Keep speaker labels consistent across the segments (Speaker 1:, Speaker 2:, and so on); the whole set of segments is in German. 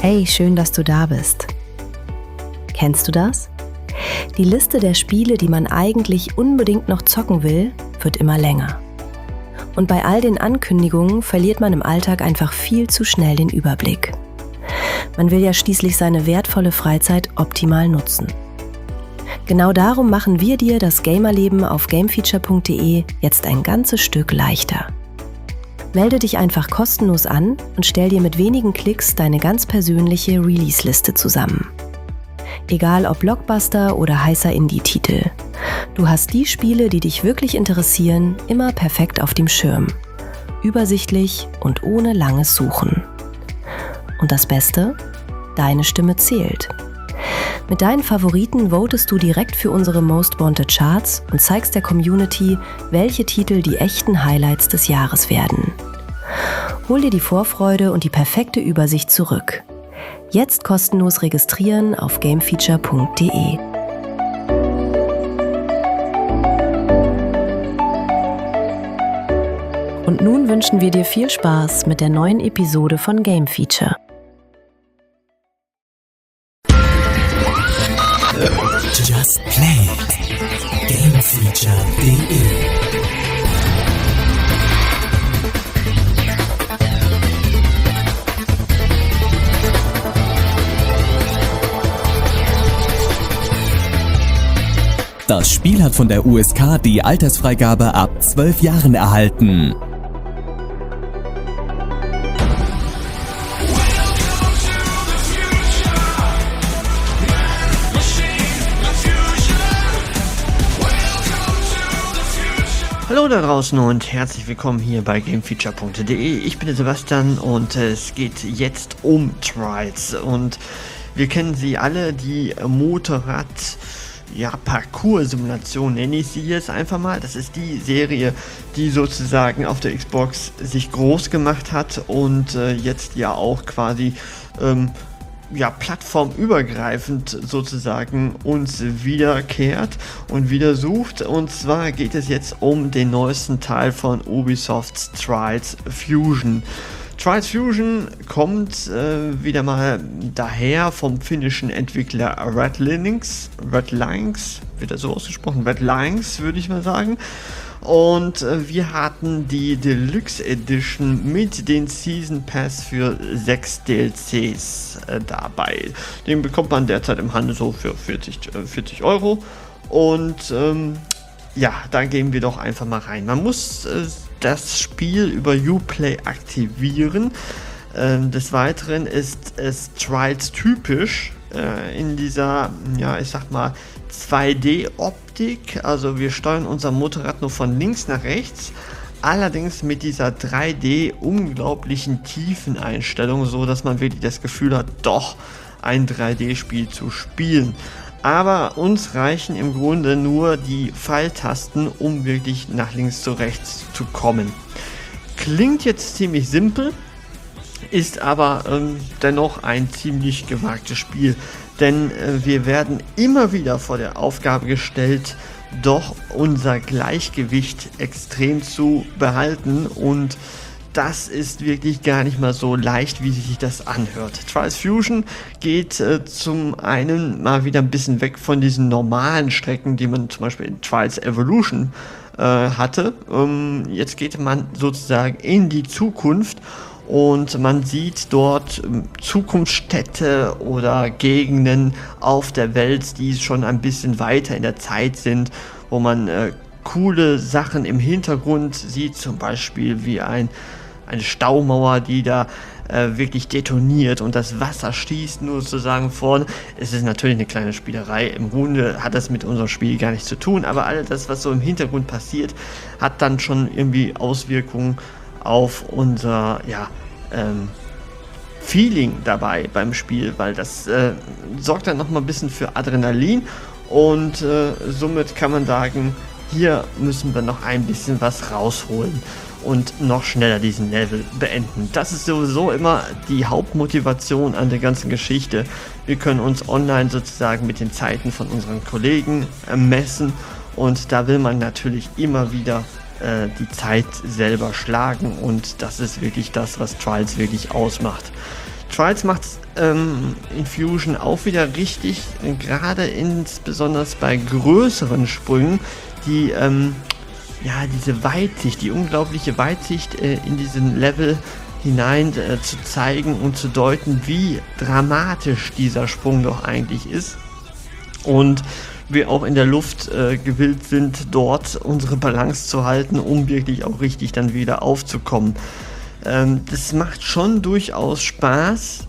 Speaker 1: Hey, schön, dass du da bist. Kennst du das? Die Liste der Spiele, die man eigentlich unbedingt noch zocken will, wird immer länger. Und bei all den Ankündigungen verliert man im Alltag einfach viel zu schnell den Überblick. Man will ja schließlich seine wertvolle Freizeit optimal nutzen. Genau darum machen wir dir das Gamerleben auf gamefeature.de jetzt ein ganzes Stück leichter. Melde dich einfach kostenlos an und stell dir mit wenigen Klicks deine ganz persönliche Release-Liste zusammen. Egal ob Blockbuster oder heißer Indie-Titel. Du hast die Spiele, die dich wirklich interessieren, immer perfekt auf dem Schirm. Übersichtlich und ohne langes Suchen. Und das Beste? Deine Stimme zählt. Mit deinen Favoriten votest du direkt für unsere Most Wanted Charts und zeigst der Community, welche Titel die echten Highlights des Jahres werden. Hol dir die Vorfreude und die perfekte Übersicht zurück. Jetzt kostenlos registrieren auf gamefeature.de. Und nun wünschen wir dir viel Spaß mit der neuen Episode von Game Feature.
Speaker 2: Just Play It. Gamefeature.de. Das Spiel hat von der USK die Altersfreigabe ab 12 Jahren erhalten.
Speaker 3: Hallo da draußen und herzlich willkommen hier bei gamefeature.de. Ich bin der Sebastian und es geht jetzt um Trials und wir kennen sie alle, die Parcours-Simulation nenne ich sie jetzt einfach mal. Das ist die Serie, die sozusagen auf der Xbox sich groß gemacht hat und jetzt ja auch quasi plattformübergreifend sozusagen uns wiederkehrt und wieder sucht. Und zwar geht es jetzt um den neuesten Teil von Ubisofts Trials Fusion. Trials Fusion kommt wieder mal daher vom finnischen Entwickler Red Lynx, wird das so ausgesprochen? Red Lynx würde ich mal sagen. Und wir hatten die Deluxe Edition mit den Season Pass für 6 DLCs dabei. Den bekommt man derzeit im Handel so für 40 Euro. Und da gehen wir doch einfach mal rein. Man muss das Spiel über Uplay aktivieren. Des Weiteren ist es Trials typisch in dieser, 2D-Optik. Also wir steuern unser Motorrad nur von links nach rechts. Allerdings mit dieser 3D unglaublichen Tiefeneinstellung, so dass man wirklich das Gefühl hat, doch ein 3D-Spiel zu spielen. Aber uns reichen im Grunde nur die Pfeiltasten, um wirklich nach links zu rechts zu kommen. Klingt jetzt ziemlich simpel, ist aber dennoch ein ziemlich gewagtes Spiel. Denn wir werden immer wieder vor der Aufgabe gestellt, doch unser Gleichgewicht extrem zu behalten. Und das ist wirklich gar nicht mal so leicht, wie sich das anhört. Trials Fusion geht zum einen mal wieder ein bisschen weg von diesen normalen Strecken, die man zum Beispiel in Trials Evolution hatte. Jetzt geht man sozusagen in die Zukunft und man sieht dort Zukunftsstädte oder Gegenden auf der Welt, die schon ein bisschen weiter in der Zeit sind, wo man coole Sachen im Hintergrund sieht, zum Beispiel wie eine Staumauer, die da wirklich detoniert und das Wasser schießt nur sozusagen vorne. Es ist natürlich eine kleine Spielerei. Im Grunde hat das mit unserem Spiel gar nichts zu tun, aber all das, was so im Hintergrund passiert, hat dann schon irgendwie Auswirkungen auf unser Feeling dabei beim Spiel, weil das sorgt dann nochmal ein bisschen für Adrenalin und somit kann man sagen, hier müssen wir noch ein bisschen was rausholen und noch schneller diesen Level beenden. Das ist sowieso immer die Hauptmotivation an der ganzen Geschichte. Wir können uns online sozusagen mit den Zeiten von unseren Kollegen messen und da will man natürlich immer wieder die Zeit selber schlagen und das ist wirklich das, was Trials wirklich ausmacht. Trials macht in Fusion auch wieder richtig, gerade insbesondere bei größeren Sprüngen, die diese Weitsicht, die unglaubliche Weitsicht in diesen Level hinein zu zeigen und zu deuten, wie dramatisch dieser Sprung doch eigentlich ist. Und wir auch in der Luft gewillt sind, dort unsere Balance zu halten, um wirklich auch richtig dann wieder aufzukommen. Das macht schon durchaus Spaß.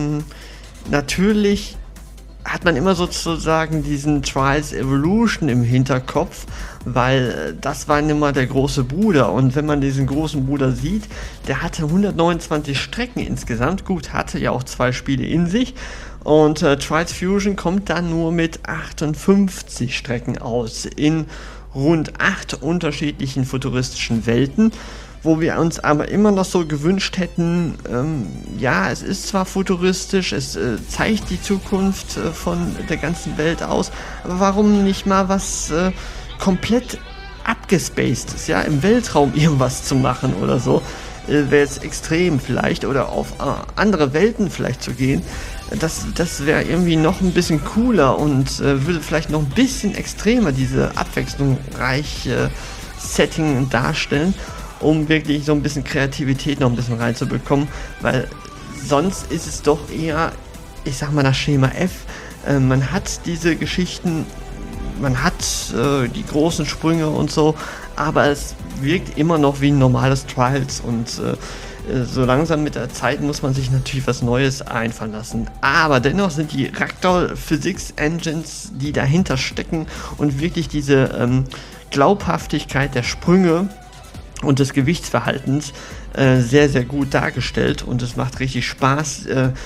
Speaker 3: Natürlich hat man immer sozusagen diesen Trials Evolution im Hinterkopf, weil das war immer der große Bruder, und wenn man diesen großen Bruder sieht, der hatte 129 Strecken insgesamt, gut, hatte ja auch 2 Spiele in sich, und Trials Fusion kommt dann nur mit 58 Strecken aus, in rund 8 unterschiedlichen futuristischen Welten, wo wir uns aber immer noch so gewünscht hätten, es ist zwar futuristisch, es zeigt die Zukunft von der ganzen Welt aus, aber warum nicht mal was komplett abgespaced ist, ja, im Weltraum irgendwas zu machen oder so, wäre jetzt extrem vielleicht, oder auf andere Welten vielleicht zu gehen, das wäre irgendwie noch ein bisschen cooler und würde vielleicht noch ein bisschen extremer diese abwechslungsreiche Setting darstellen, um wirklich so ein bisschen Kreativität noch ein bisschen reinzubekommen, weil sonst ist es doch eher, ich sag mal, das Schema F. Man hat diese Geschichten, man hat die großen Sprünge und so, aber es wirkt immer noch wie ein normales Trials, und so langsam mit der Zeit muss man sich natürlich was Neues einfallen lassen. Aber dennoch sind die Ragdoll Physics Engines, die dahinter stecken und wirklich diese Glaubhaftigkeit der Sprünge und des Gewichtsverhaltens sehr, sehr gut dargestellt, und es macht richtig Spaß,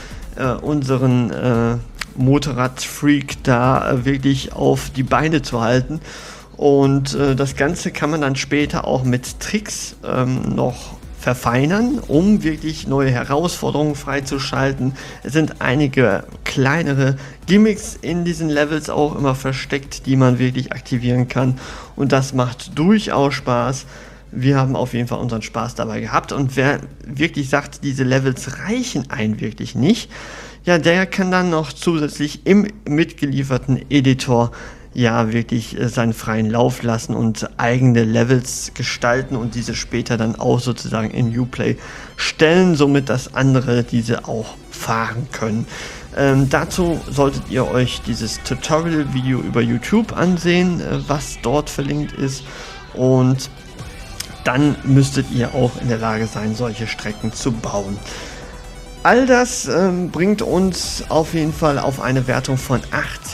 Speaker 3: unseren Motorradfreak da wirklich auf die Beine zu halten. Und das Ganze kann man dann später auch mit Tricks noch verfeinern, um wirklich neue Herausforderungen freizuschalten. Es sind einige kleinere Gimmicks in diesen Levels auch immer versteckt, die man wirklich aktivieren kann, und das macht durchaus Spaß. Wir haben auf jeden Fall unseren Spaß dabei gehabt, und wer wirklich sagt, diese Levels reichen einen wirklich nicht, ja, der kann dann noch zusätzlich im mitgelieferten Editor wirklich seinen freien Lauf lassen und eigene Levels gestalten und diese später dann auch sozusagen in Uplay stellen, somit dass andere diese auch fahren können. Dazu solltet ihr euch dieses Tutorial-Video über YouTube ansehen, was dort verlinkt ist, und dann müsstet ihr auch in der Lage sein, solche Strecken zu bauen. All das bringt uns auf jeden Fall auf eine Wertung von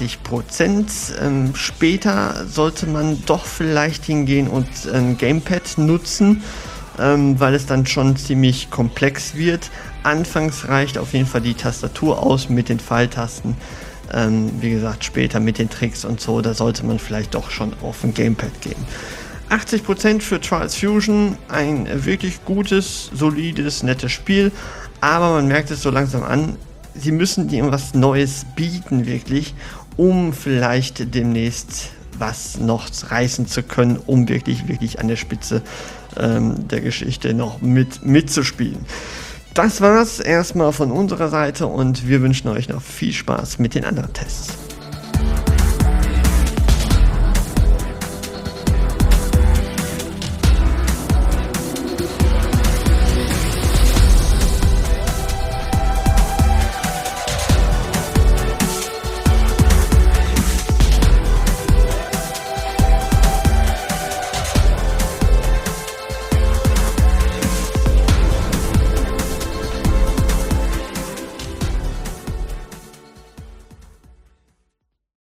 Speaker 3: 80%. Später sollte man doch vielleicht hingehen und ein Gamepad nutzen, weil es dann schon ziemlich komplex wird. Anfangs reicht auf jeden Fall die Tastatur aus mit den Pfeiltasten. Wie gesagt, später mit den Tricks und so, da sollte man vielleicht doch schon auf ein Gamepad gehen. 80% für Trials Fusion, ein wirklich gutes, solides, nettes Spiel, aber man merkt es so langsam an, sie müssen dir irgendwas Neues bieten wirklich, um vielleicht demnächst was noch reißen zu können, um wirklich an der Spitze der Geschichte noch mitzuspielen. Das war's erstmal von unserer Seite, und wir wünschen euch noch viel Spaß mit den anderen Tests.